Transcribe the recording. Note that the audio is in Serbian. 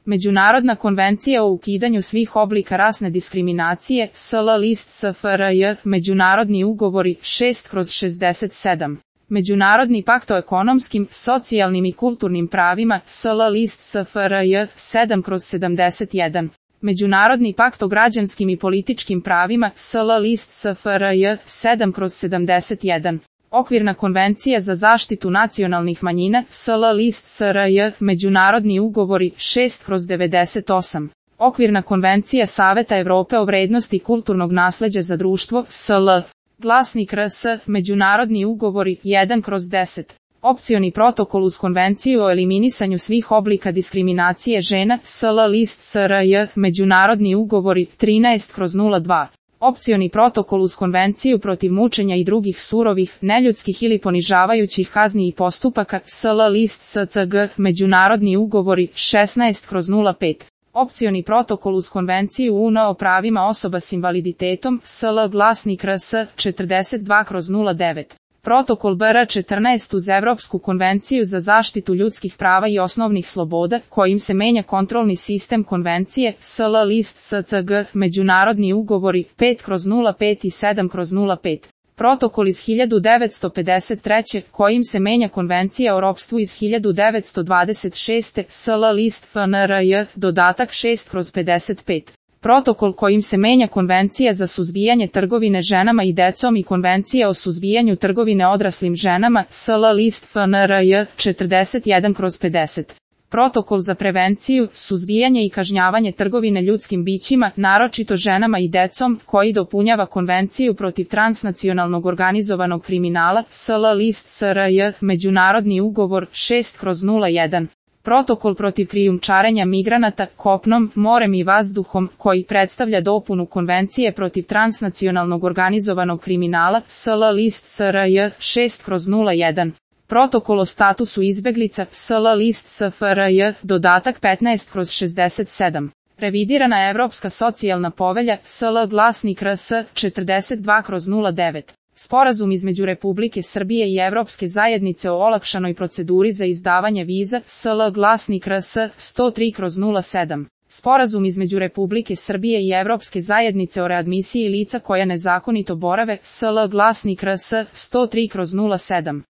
Međunarodna konvencija o ukidanju svih oblika rasne diskriminacije, SL list SFRJ, međunarodni ugovori 6/67. Međunarodni pakt o ekonomskim, socijalnim i kulturnim pravima, SL list SFRJ 7/71. Međunarodni pakt o građanskim i političkim pravima, SL list SFRJ 7/71. Okvirna konvencija za zaštitu nacionalnih manjina, SL list SRJ, međunarodni ugovori 6/98. Okvirna konvencija Saveta Evrope o vrednosti kulturnog nasleđa za društvo, SL. Glasnik RS, međunarodni ugovori 1/10. Opcioni protokol uz konvenciju o eliminisanju svih oblika diskriminacije žena, SL list SRJ, međunarodni ugovori 13/02. Opcioni protokol uz konvenciju protiv mučenja i drugih surovih, neljudskih ili ponižavajućih kazni i postupaka, SL list SCG, međunarodni ugovori 16/05. Opcioni protokol uz konvenciju UN o pravima osoba s invaliditetom, SL glasnik RS 42/09. Protokol BR 14 uz Evropsku konvenciju za zaštitu ljudskih prava i osnovnih sloboda, kojim se menja kontrolni sistem konvencije, SL list SCG, međunarodni ugovori 5/05 i 7/05. Protokol iz 1953. kojim se menja konvencija o ropstvu iz 1926. SL list FNRJ, dodatak 6/55. Protokol kojim se menja konvencija za suzbijanje trgovine ženama i decom i konvencija o suzbijanju trgovine odraslim ženama, SL list FNRJ 41/50. Protokol za prevenciju, suzbijanje i kažnjavanje trgovine ljudskim bićima, naročito ženama i decom, koji dopunjava konvenciju protiv transnacionalnog organizovanog kriminala, SL list SRJ, međunarodni ugovor 6/01. Protokol protiv krijumčarenja migranata kopnom, morem i vazduhom, koji predstavlja dopunu konvencije protiv transnacionalnog organizovanog kriminala, SL list SRJ 6/01. Protokol o statusu izbeglica, SL list SFRJ, dodatak 15/67. Revidirana Evropska socijalna povelja, SL glasnik RS 42/09. Sporazum između Republike Srbije i Evropske zajednice o olakšanoj proceduri za izdavanje viza, SL glasnik RS 103/07. Sporazum između Republike Srbije i Evropske zajednice o readmisiji lica koja nezakonito borave, SL glasnik RS 103/07.